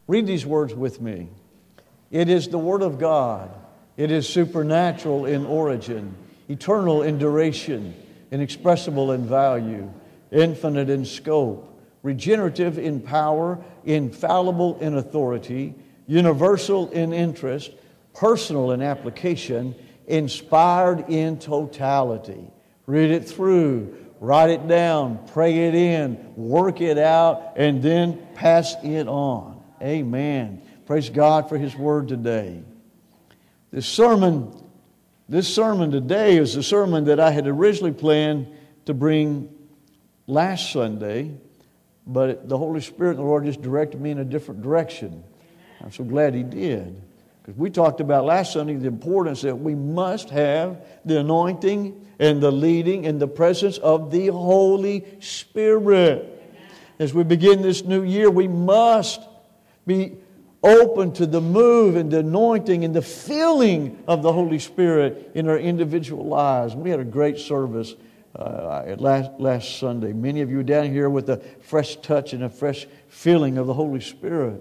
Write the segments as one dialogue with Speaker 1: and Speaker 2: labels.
Speaker 1: Read these words with me. It is the Word of God. It is supernatural in origin, eternal in duration, inexpressible in value, infinite in scope, regenerative in power, infallible in authority, universal in interest, personal in application, inspired in totality. Read it through, write it down, pray it in, work it out, and then pass it on. Amen. Praise God for His Word today. This sermon today is a sermon that I had originally planned to bring last Sunday, but the Holy Spirit and the Lord just directed me in a different direction. I'm so glad He did. Because we talked about last Sunday the importance that we must have the anointing and the leading and the presence of the Holy Spirit. As we begin this new year, we must be open to the move and the anointing and the filling of the Holy Spirit in our individual lives. We had a great service last Sunday. Many of you were down here with a fresh touch and a fresh feeling of the Holy Spirit.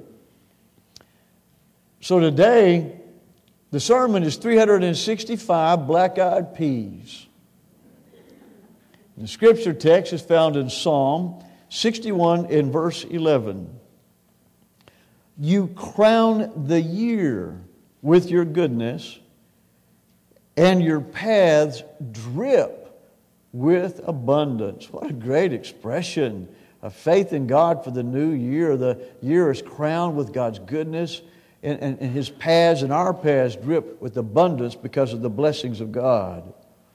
Speaker 1: So today, the sermon is 365 black-eyed peas. The scripture text is found in Psalm 61 in verse 11. You crown the year with your goodness, and your paths drip with abundance. What a great expression of faith in God for the new year. The year is crowned with God's goodness, and His paths and our paths drip with abundance because of the blessings of God.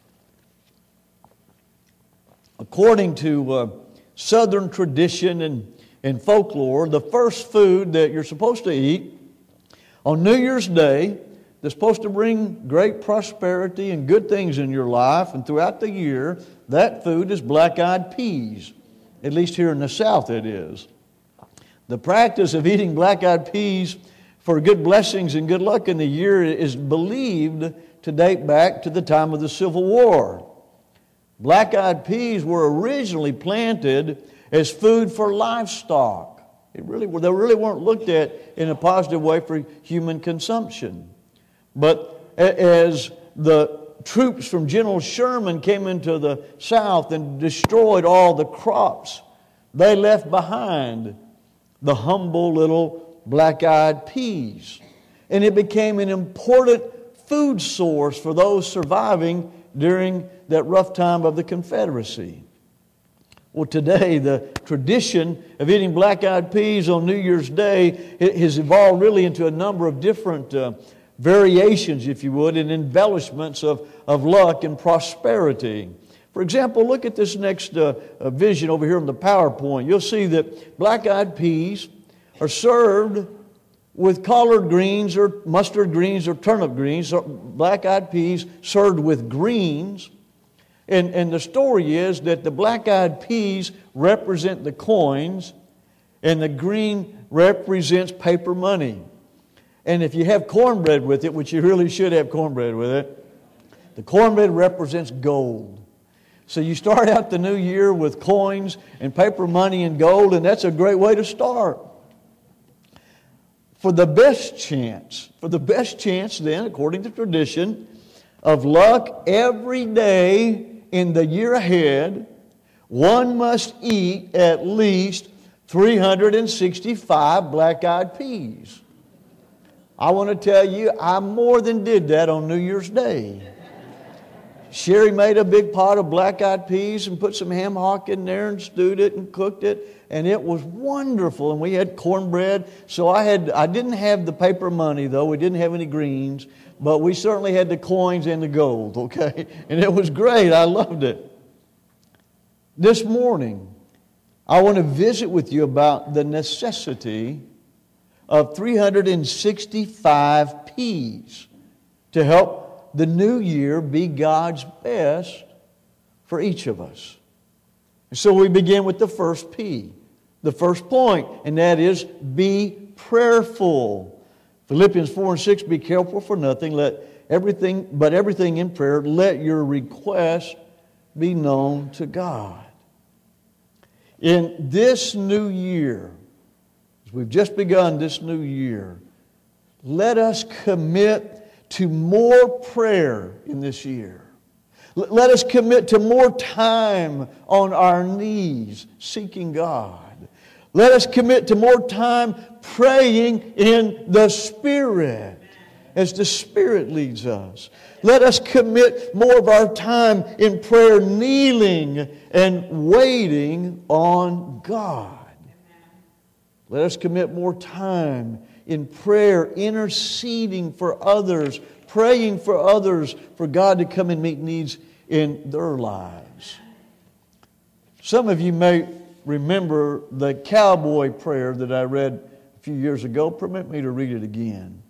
Speaker 1: According to Southern tradition and folklore, the first food that you're supposed to eat on New Year's Day that's supposed to bring great prosperity and good things in your life and throughout the year, that food is black-eyed peas. At least here in the South it is. The practice of eating black-eyed peas for good blessings and good luck in the year is believed to date back to the time of the Civil War. Black-eyed peas were originally planted as food for livestock. They really weren't looked at in a positive way for human consumption. But as the troops from General Sherman came into the South and destroyed all the crops, they left behind the humble little black-eyed peas. And it became an important food source for those surviving during that rough time of the Confederacy. Well, today, the tradition of eating black-eyed peas on New Year's Day has evolved really into a number of different variations, if you would, and embellishments of luck and prosperity. For example, look at this next vision over here on the PowerPoint. You'll see that black-eyed peas are served with collard greens or mustard greens or turnip greens. Black-eyed peas served with greens. And the story is that the black-eyed peas represent the coins and the green represents paper money. And if you have cornbread with it, which you really should have cornbread with it, the cornbread represents gold. So you start out the new year with coins and paper money and gold, and that's a great way to start. For the best chance then, according to tradition, of luck every day in the year ahead, one must eat at least 365 black-eyed peas. I want to tell you, I more than did that on New Year's Day. Sherry made a big pot of black-eyed peas and put some ham hock in there and stewed it and cooked it, and it was wonderful. And we had cornbread. So I didn't have the paper money, though. We didn't have any greens, but we certainly had the coins and the gold, okay? And it was great. I loved it. This morning, I want to visit with you about the necessity of 365 peas to help the new year be God's best for each of us. So we begin with the first P, the first point, and that is be prayerful. Philippians 4 and 6, be careful for nothing, but everything in prayer, let your request be known to God. In this new year, as we've just begun this new year, let us commit to more prayer in this year. Let us commit to more time on our knees seeking God. Let us commit to more time praying in the Spirit as the Spirit leads us. Let us commit more of our time in prayer, kneeling and waiting on God. Let us commit more time in prayer, interceding for others, praying for others, for God to come and meet needs in their lives. Some of you may remember the cowboy prayer that I read a few years ago. Permit me to read it again.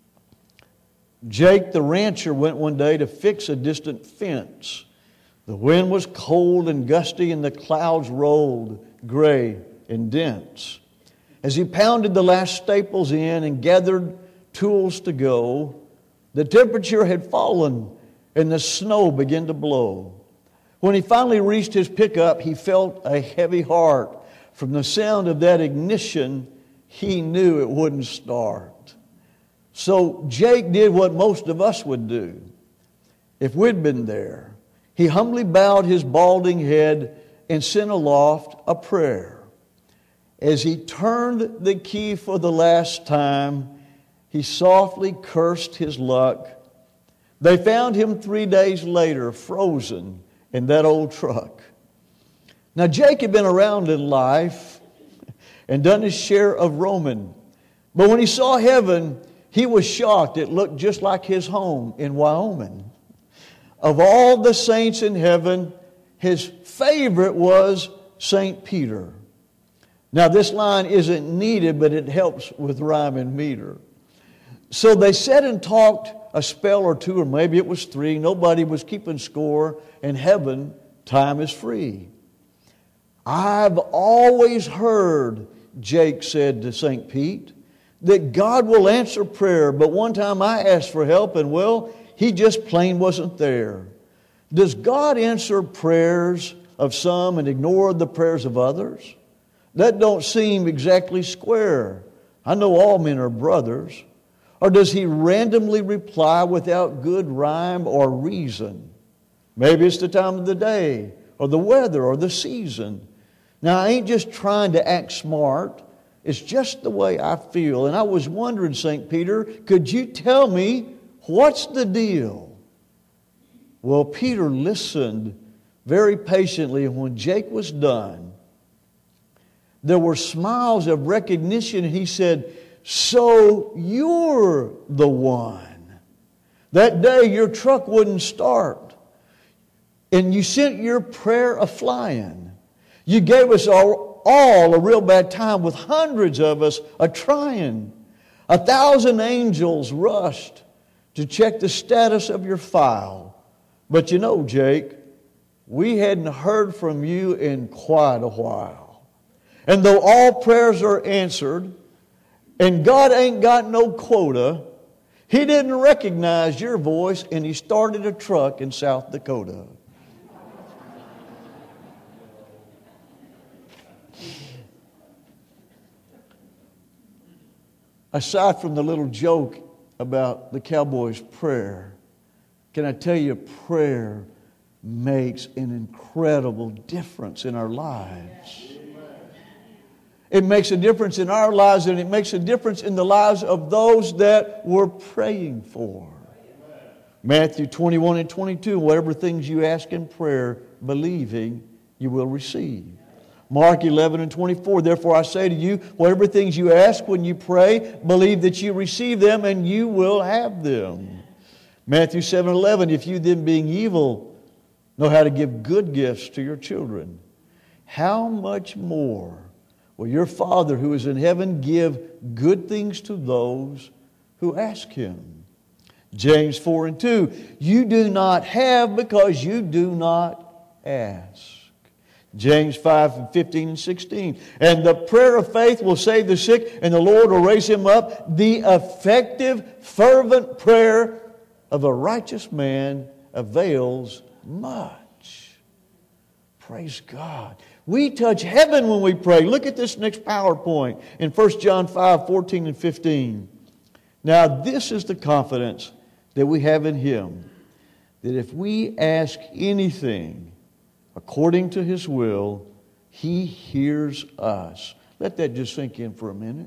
Speaker 1: Jake the rancher went one day to fix a distant fence. The wind was cold and gusty, and the clouds rolled gray and dense. As he pounded the last staples in and gathered tools to go, the temperature had fallen and the snow began to blow. When he finally reached his pickup, he felt a heavy heart. From the sound of that ignition, he knew it wouldn't start. So Jake did what most of us would do if we'd been there. He humbly bowed his balding head and sent aloft a prayer. As he turned the key for the last time, he softly cursed his luck. They found him 3 days later, frozen in that old truck. Now, Jake had been around in life and done his share of roaming. But when he saw heaven, he was shocked. It looked just like his home in Wyoming. Of all the saints in heaven, his favorite was St. Peter. Now, this line isn't needed, but it helps with rhyme and meter. So they sat and talked a spell or two, or maybe it was 3. Nobody was keeping score. In heaven, time is free. I've always heard, Jake said to St. Pete, that God will answer prayer. But one time I asked for help, and well, He just plain wasn't there. Does God answer prayers of some and ignore the prayers of others? That don't seem exactly square. I know all men are brothers. Or does He randomly reply without good rhyme or reason? Maybe it's the time of the day, or the weather, or the season. Now, I ain't just trying to act smart. It's just the way I feel. And I was wondering, St. Peter, could you tell me what's the deal? Well, Peter listened very patiently, and when Jake was done, there were smiles of recognition, and he said, "So you're the one. That day your truck wouldn't start, and you sent your prayer a-flying. You gave us all a real bad time with hundreds of us a-trying. 1,000 angels rushed to check the status of your file. But you know, Jake, we hadn't heard from you in quite a while. And though all prayers are answered, and God ain't got no quota, He didn't recognize your voice, and He started a truck in South Dakota." Aside from the little joke about the cowboy's prayer, can I tell you, prayer makes an incredible difference in our lives. It makes a difference in our lives, and it makes a difference in the lives of those that we're praying for. Matthew 21 and 22, whatever things you ask in prayer, believing, you will receive. Mark 11 and 24, therefore I say to you, whatever things you ask when you pray, believe that you receive them and you will have them. Matthew 7:11, if you then being evil know how to give good gifts to your children, how much more will your Father who is in heaven give good things to those who ask Him? James 4 and 2, you do not have because you do not ask. James 5 and 15 and 16, and the prayer of faith will save the sick, and the Lord will raise him up. The effective, fervent prayer of a righteous man avails much. Praise God. We touch heaven when we pray. Look at this next PowerPoint in 1 John 5:14 and 15. Now this is the confidence that we have in Him, that if we ask anything according to His will, He hears us. Let that just sink in for a minute.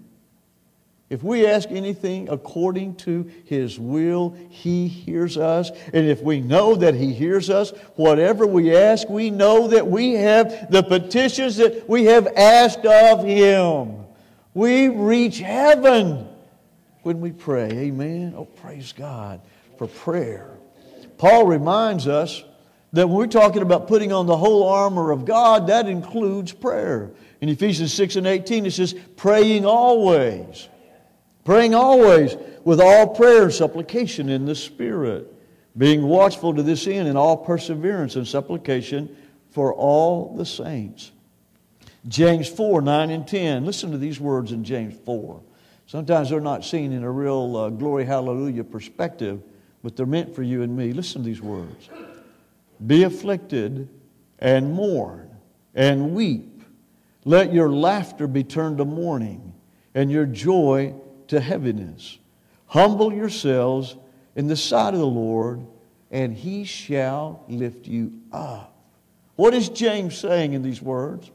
Speaker 1: If we ask anything according to His will, He hears us. And if we know that He hears us, whatever we ask, we know that we have the petitions that we have asked of Him. We reach heaven when we pray. Amen. Oh, praise God for prayer. Paul reminds us that when we're talking about putting on the whole armor of God, that includes prayer. In Ephesians 6 and 18, it says, praying always. Praying always with all prayer and supplication in the Spirit, being watchful to this end in all perseverance and supplication for all the saints. James 4, 9 and 10. Listen to these words in James 4. Sometimes they're not seen in a real glory hallelujah perspective, but they're meant for you and me. Listen to these words. Be afflicted and mourn and weep. Let your laughter be turned to mourning and your joy to heaviness. Humble yourselves in the sight of the Lord, and He shall lift you up. What is James saying in these words?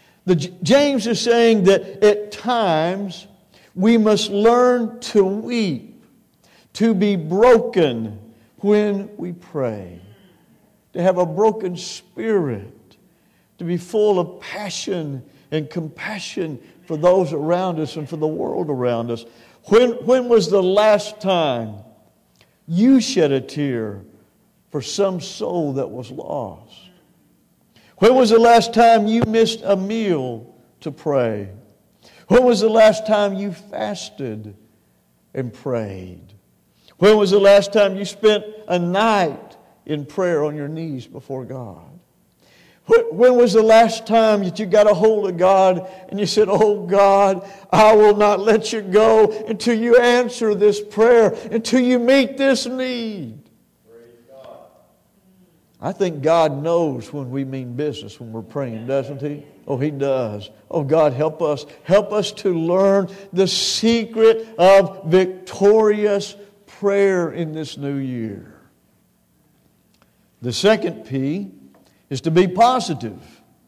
Speaker 1: James is saying that at times we must learn to weep, to be broken when we pray, to have a broken spirit, to be full of passion and compassion for those around us and for the world around us. When was the last time you shed a tear for some soul that was lost? When was the last time you missed a meal to pray? When was the last time you fasted and prayed? When was the last time you spent a night in prayer on your knees before God? When was the last time that you got a hold of God and you said, oh God, I will not let you go until you answer this prayer, until you meet this need? I think God knows when we mean business when we're praying, doesn't He? Oh, He does. Oh, God, help us. Help us to learn the secret of victorious prayer in this new year. The second P is to be positive.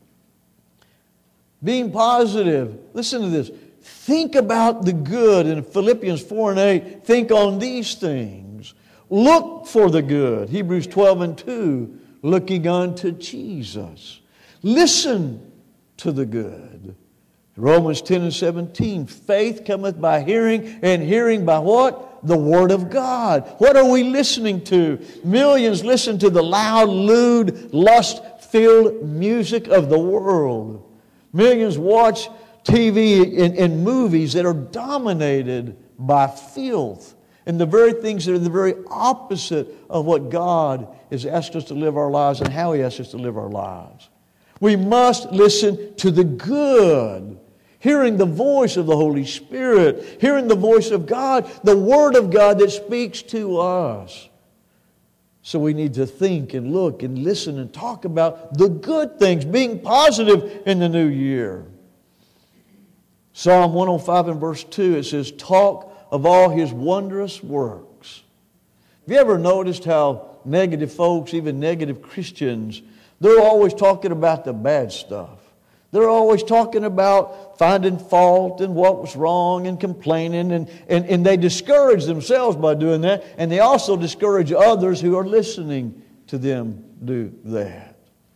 Speaker 1: Being positive. Listen to this. Think about the good. In Philippians 4 and 8, think on these things. Look for the good. Hebrews 12 and 2, looking unto Jesus. Listen to the good. Romans 10 and 17, faith cometh by hearing, and hearing by what? The Word of God. What are we listening to? Millions listen to the loud, lewd, lust-filled music of the world. Millions watch TV and movies that are dominated by filth and the very things that are the very opposite of what God has asked us to live our lives and how He asks us to live our lives. We must listen to the good, hearing the voice of the Holy Spirit, hearing the voice of God, the Word of God that speaks to us. So we need to think and look and listen and talk about the good things, being positive in the new year. Psalm 105 and verse 2, it says, talk of all His wondrous works. Have you ever noticed how negative folks, even negative Christians, they're always talking about the bad stuff. They're always talking about finding fault and what was wrong and complaining. And they discourage themselves by doing that. And they also discourage others who are listening to them do that.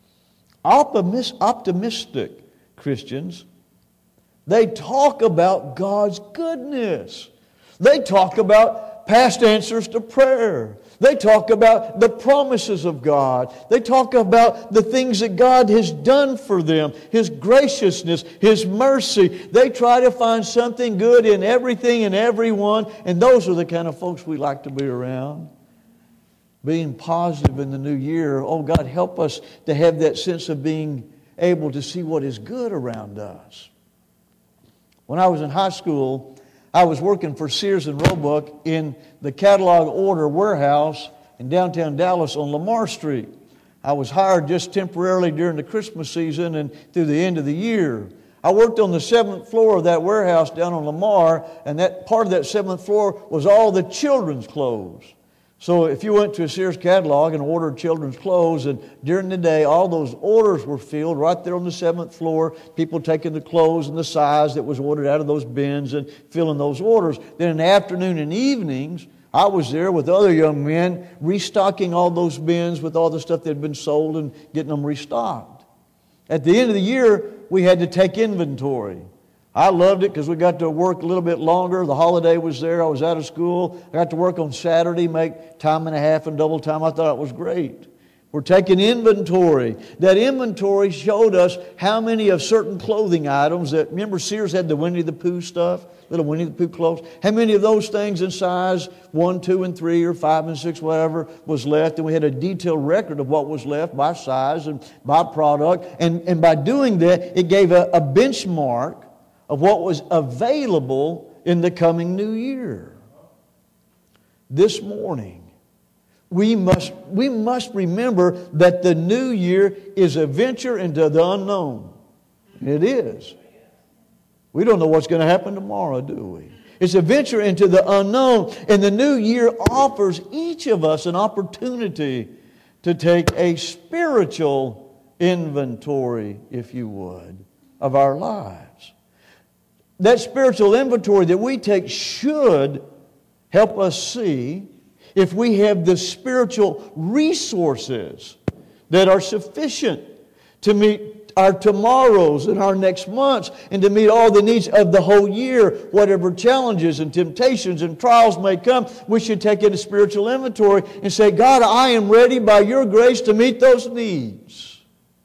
Speaker 1: Optimistic Christians, they talk about God's goodness. They talk about past answers to prayer. They talk about the promises of God. They talk about the things that God has done for them, His graciousness, His mercy. They try to find something good in everything and everyone, and those are the kind of folks we like to be around. Being positive in the new year, oh God, help us to have that sense of being able to see what is good around us. When I was in high school, I was working for Sears and Roebuck in the catalog order warehouse in downtown Dallas on Lamar Street. I was hired just temporarily during the Christmas season and through the end of the year. I worked on the 7th floor of that warehouse down on Lamar, and that part of that 7th floor was all the children's clothes. So if you went to a Sears catalog and ordered children's clothes, and during the day all those orders were filled right there on the 7th floor, people taking the clothes and the size that was ordered out of those bins and filling those orders. Then in the afternoon and evenings, I was there with other young men restocking all those bins with all the stuff that had been sold and getting them restocked. At the end of the year, we had to take inventory. I loved it because we got to work a little bit longer. The holiday was there. I was out of school. I got to work on Saturday, make time and a half and double time. I thought it was great. We're taking inventory. That inventory showed us how many of certain clothing items that, remember Sears had the Winnie the Pooh stuff, little Winnie the Pooh clothes. How many of those things in size 1, 2, and 3 or 5 and 6, whatever, was left. And we had a detailed record of what was left by size and by product. And by doing that, it gave a benchmark of what was available in the coming new year. This morning, we must remember that the new year is a venture into the unknown. It is. We don't know what's going to happen tomorrow, do we? It's a venture into the unknown. And the new year offers each of us an opportunity to take a spiritual inventory, if you would, of our lives. That spiritual inventory that we take should help us see if we have the spiritual resources that are sufficient to meet our tomorrows and our next months and to meet all the needs of the whole year. Whatever challenges and temptations and trials may come, we should take in a spiritual inventory and say, God, I am ready by your grace to meet those needs.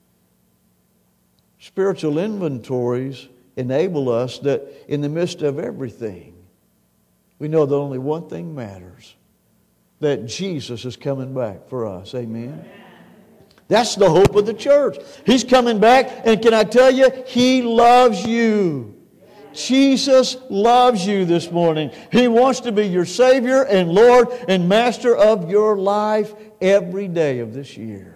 Speaker 1: Spiritual inventories enable us that in the midst of everything, we know that only one thing matters, that Jesus is coming back for us. Amen? That's the hope of the church. He's coming back, and can I tell you, He loves you. Jesus loves you this morning. He wants to be your Savior and Lord and Master of your life every day of this year.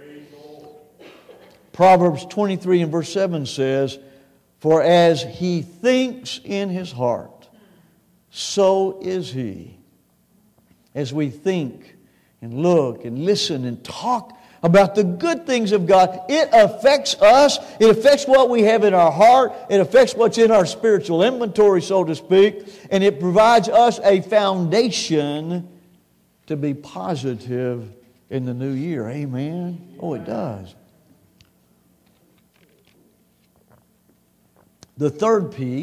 Speaker 1: Proverbs 23 and verse 7 says, for as he thinks in his heart, so is he. As we think and look and listen and talk about the good things of God, it affects us. It affects what we have in our heart. It affects what's in our spiritual inventory, so to speak. And it provides us a foundation to be positive in the new year. Amen? Oh, it does. The third P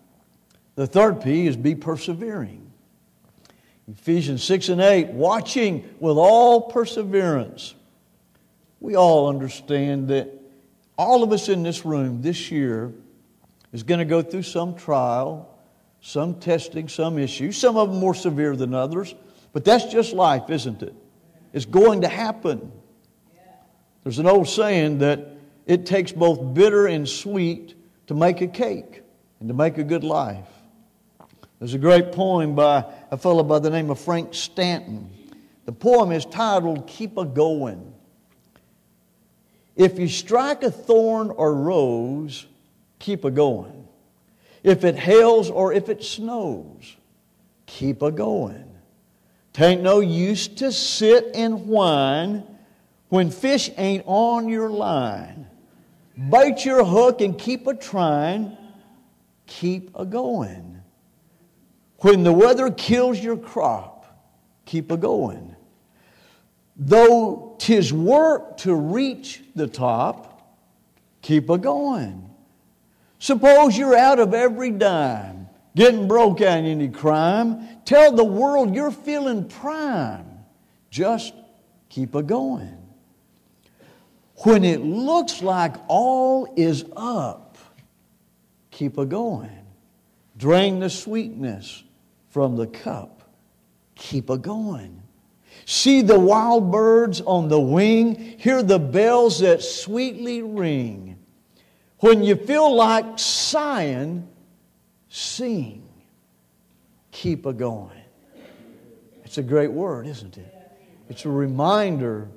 Speaker 1: is be persevering. Ephesians 6 and 8, watching with all perseverance. We all understand that all of us in this room this year is going to go through some trial, some testing, some issues, some of them more severe than others, but that's just life, isn't it? It's going to happen. There's an old saying that it takes both bitter and sweet to make a cake and to make a good life. There's a great poem by a fellow by the name of Frank Stanton. The poem is titled, Keep A-Going. If you strike a thorn or rose, keep a-going. If it hails or if it snows, keep a-going. 'Tain't no use to sit and whine when fish ain't on your line. Bite your hook and keep a-trying, keep a-going. When the weather kills your crop, keep a-going. Though 'tis work to reach the top, keep a-going. Suppose you're out of every dime, getting broke on any crime. Tell the world you're feeling prime. Just keep a-going. When it looks like all is up, keep a-going. Drain the sweetness from the cup. Keep a-going. See the wild birds on the wing. Hear the bells that sweetly ring. When you feel like sighing, sing. Keep a-going. It's a great word, isn't it? It's a reminder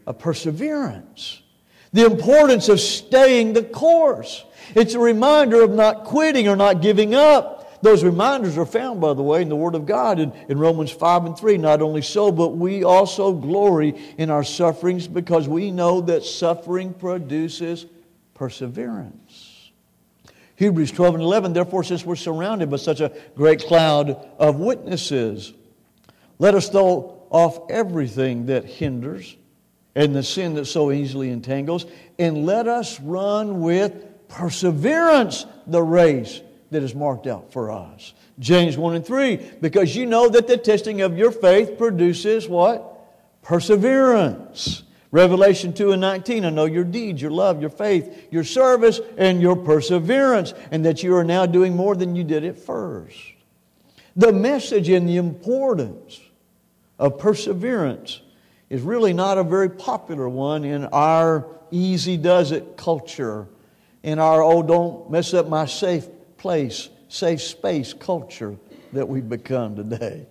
Speaker 1: of perseverance. The importance of staying the course. It's a reminder of not quitting or not giving up. Those reminders are found, by the way, in the Word of God in Romans 5 and 3. Not only so, but we also glory in our sufferings because we know that suffering produces perseverance. Hebrews 12 and 11, therefore, since we're surrounded by such a great cloud of witnesses, let us throw off everything that hinders and the sin that so easily entangles, and let us run with perseverance the race that is marked out for us. James 1 and 3, because you know that the testing of your faith produces what? Perseverance. Revelation 2 and 19, I know your deeds, your love, your faith, your service, and your perseverance, and that you are now doing more than you did at first. The message and the importance of perseverance is really not a very popular one in our easy does it culture, in our don't mess up my safe place, safe space culture that we've become today.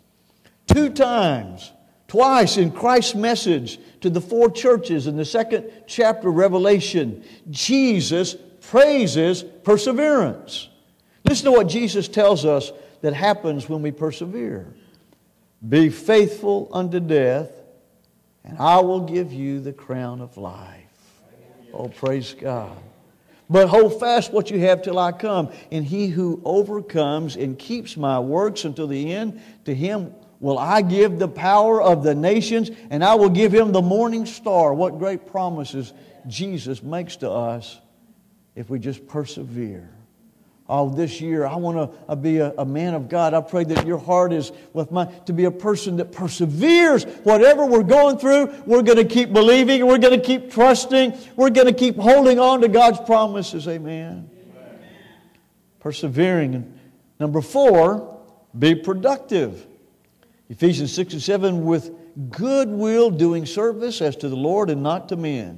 Speaker 1: Twice in Christ's message to the 4 churches in the 2nd chapter of Revelation, Jesus praises perseverance. Listen to what Jesus tells us that happens when we persevere. Be faithful unto death, and I will give you the crown of life. Oh, praise God. But hold fast what you have till I come. And he who overcomes and keeps my works until the end, to him will I give the power of the nations, and I will give him the morning star. What great promises Jesus makes to us if we just persevere. Oh, this year I want to be a man of God. I pray that your heart is with mine to be a person that perseveres. Whatever we're going through, we're going to keep believing. We're going to keep trusting. We're going to keep holding on to God's promises. Amen. Amen. Persevering. And number 4, be productive. Ephesians 6 and 7, with good will doing service as to the Lord and not to men.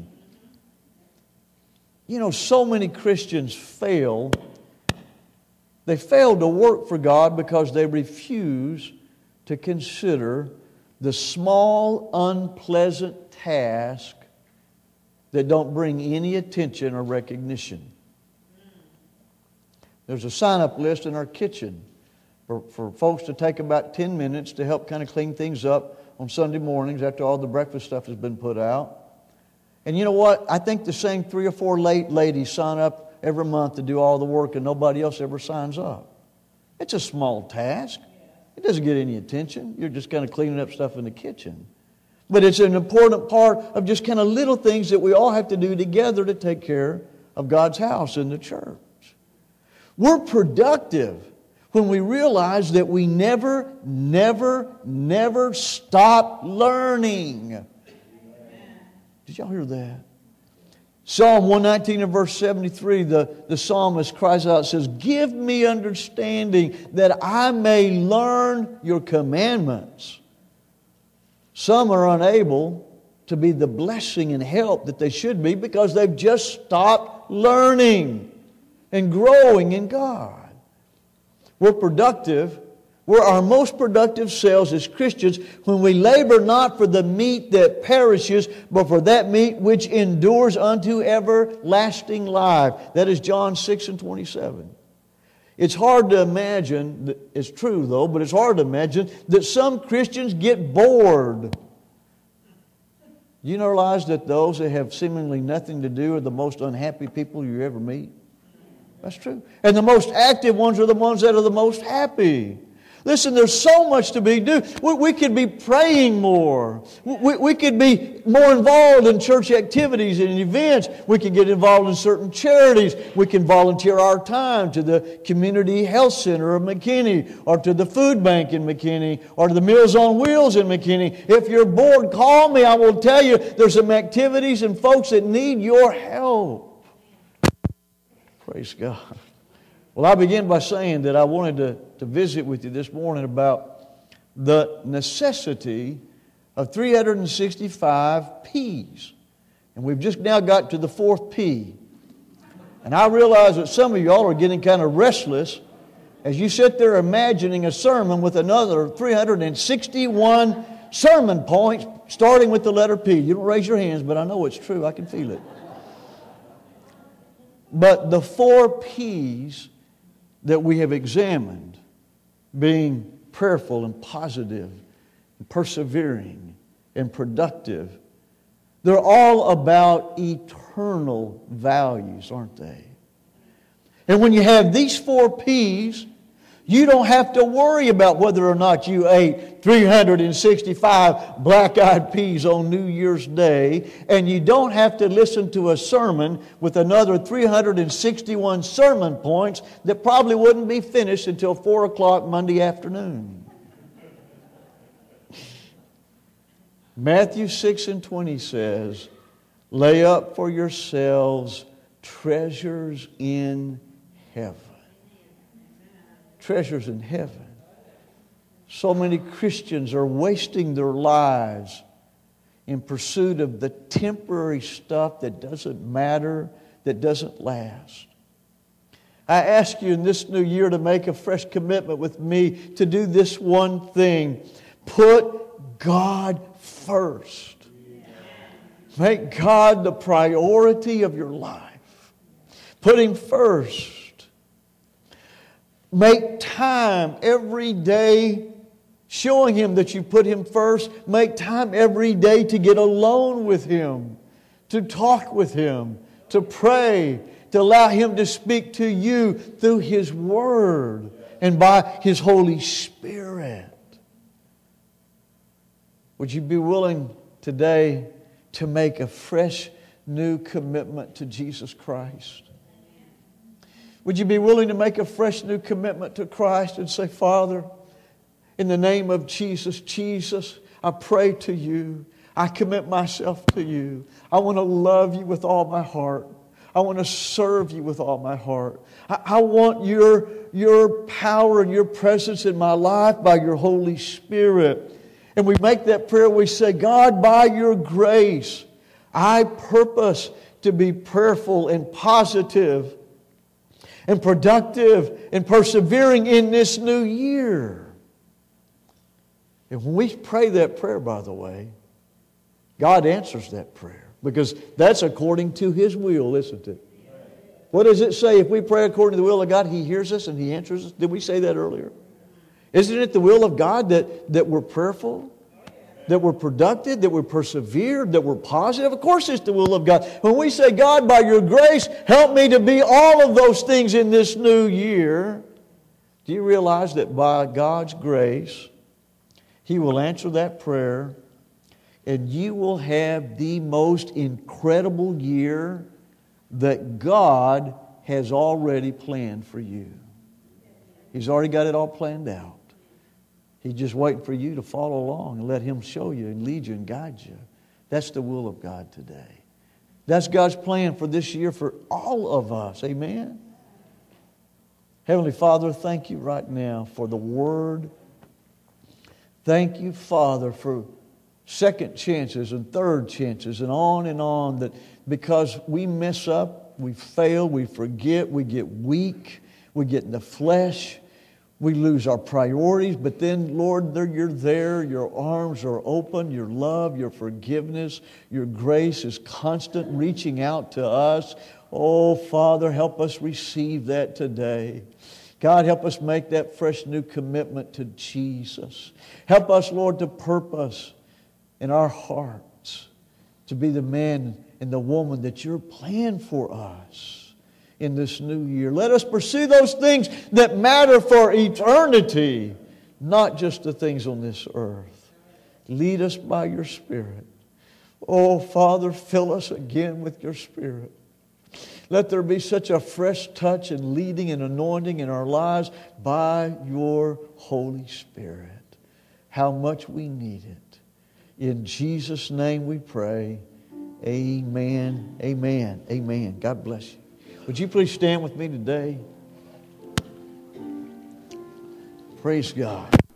Speaker 1: You know, so many Christians fail. They fail to work for God because they refuse to consider the small, unpleasant task that don't bring any attention or recognition. There's a sign-up list in our kitchen for folks to take about 10 minutes to help kind of clean things up on Sunday mornings after all the breakfast stuff has been put out. And you know what? I think the same 3 or 4 ladies sign up every month to do all the work and nobody else ever signs up. It's a small task. It doesn't get any attention. You're just kind of cleaning up stuff in the kitchen. But it's an important part of just kind of little things that we all have to do together to take care of God's house in the church. We're productive when we realize that we never stop learning. Did y'all hear that? Psalm 119 and verse 73, the psalmist cries out and says, give me understanding that I may learn your commandments. Some are unable to be the blessing and help that they should be because they've just stopped learning and growing in God. We're productive. We're our most productive selves as Christians when we labor not for the meat that perishes, but for that meat which endures unto everlasting life. That is John 6 and 27. It's hard to imagine, it's true though, but it's hard to imagine that some Christians get bored. You realize that those that have seemingly nothing to do are the most unhappy people you ever meet? That's true. And the most active ones are the ones that are the most happy. Listen, there's so much to be do. We could be praying more. We could be more involved in church activities and events. We can get involved in certain charities. We can volunteer our time to the Community Health Center of McKinney, or to the Food Bank in McKinney, or to the Meals on Wheels in McKinney. If you're bored, call me. I will tell you there's some activities and folks that need your help. Praise God. Well, I begin by saying that I wanted to visit with you this morning about the necessity of 365 P's. And we've just now got to the 4th P. And I realize that some of y'all are getting kind of restless as you sit there imagining a sermon with another 361 sermon points starting with the letter P. You don't raise your hands, but I know it's true. I can feel it. But the 4 P's that we have examined, being prayerful and positive, and persevering and productive, they're all about eternal values, aren't they? And when you have these 4 P's, you don't have to worry about whether or not you ate 365 black-eyed peas on New Year's Day, and you don't have to listen to a sermon with another 361 sermon points that probably wouldn't be finished until 4 o'clock Monday afternoon. Matthew 6:20 says, "Lay up for yourselves treasures in heaven." Treasures in heaven. So many Christians are wasting their lives in pursuit of the temporary stuff that doesn't matter, that doesn't last. I ask you in this new year to make a fresh commitment with me to do this one thing. Put God first. Make God the priority of your life. Put Him first. Make time every day showing Him that you put Him first. Make time every day to get alone with Him, to talk with Him, to pray, to allow Him to speak to you through His Word and by His Holy Spirit. Would you be willing today to make a fresh new commitment to Jesus Christ? Would you be willing to make a fresh new commitment to Christ and say, "Father, in the name of Jesus, Jesus, I pray to you. I commit myself to you. I want to love you with all my heart. I want to serve you with all my heart. I want your power and your presence in my life by your Holy Spirit." And we make that prayer, we say, "God, by your grace, I purpose to be prayerful and positive and productive and persevering in this new year." And when we pray that prayer, by the way, God answers that prayer because that's according to His will, isn't it? What does it say? If we pray according to the will of God, He hears us and He answers us. Did we say that earlier? Isn't it the will of God that we're prayerful? That we're productive, that we're persevered, that we're positive? Of course it's the will of God. When we say, "God, by your grace, help me to be all of those things in this new year," do you realize that by God's grace, He will answer that prayer and you will have the most incredible year that God has already planned for you. He's already got it all planned out. He's just waiting for you to follow along and let Him show you and lead you and guide you. That's the will of God today. That's God's plan for this year for all of us. Amen? Heavenly Father, thank you right now for the Word. Thank you, Father, for second chances and third chances and on that because we mess up, we fail, we forget, we get weak, we get in the flesh. We lose our priorities, but then, Lord, you're there. Your arms are open. Your love, your forgiveness, your grace is constant, reaching out to us. Oh, Father, help us receive that today. God, help us make that fresh new commitment to Jesus. Help us, Lord, to purpose in our hearts to be the man and the woman that you're planned for us in this new year. Let us pursue those things that matter for eternity, not just the things on this earth. Lead us by your Spirit. Oh, Father, fill us again with your Spirit. Let there be such a fresh touch and leading and anointing in our lives by your Holy Spirit. How much we need it. In Jesus' name we pray. Amen. Amen. Amen. God bless you. Would you please stand with me today? Praise God.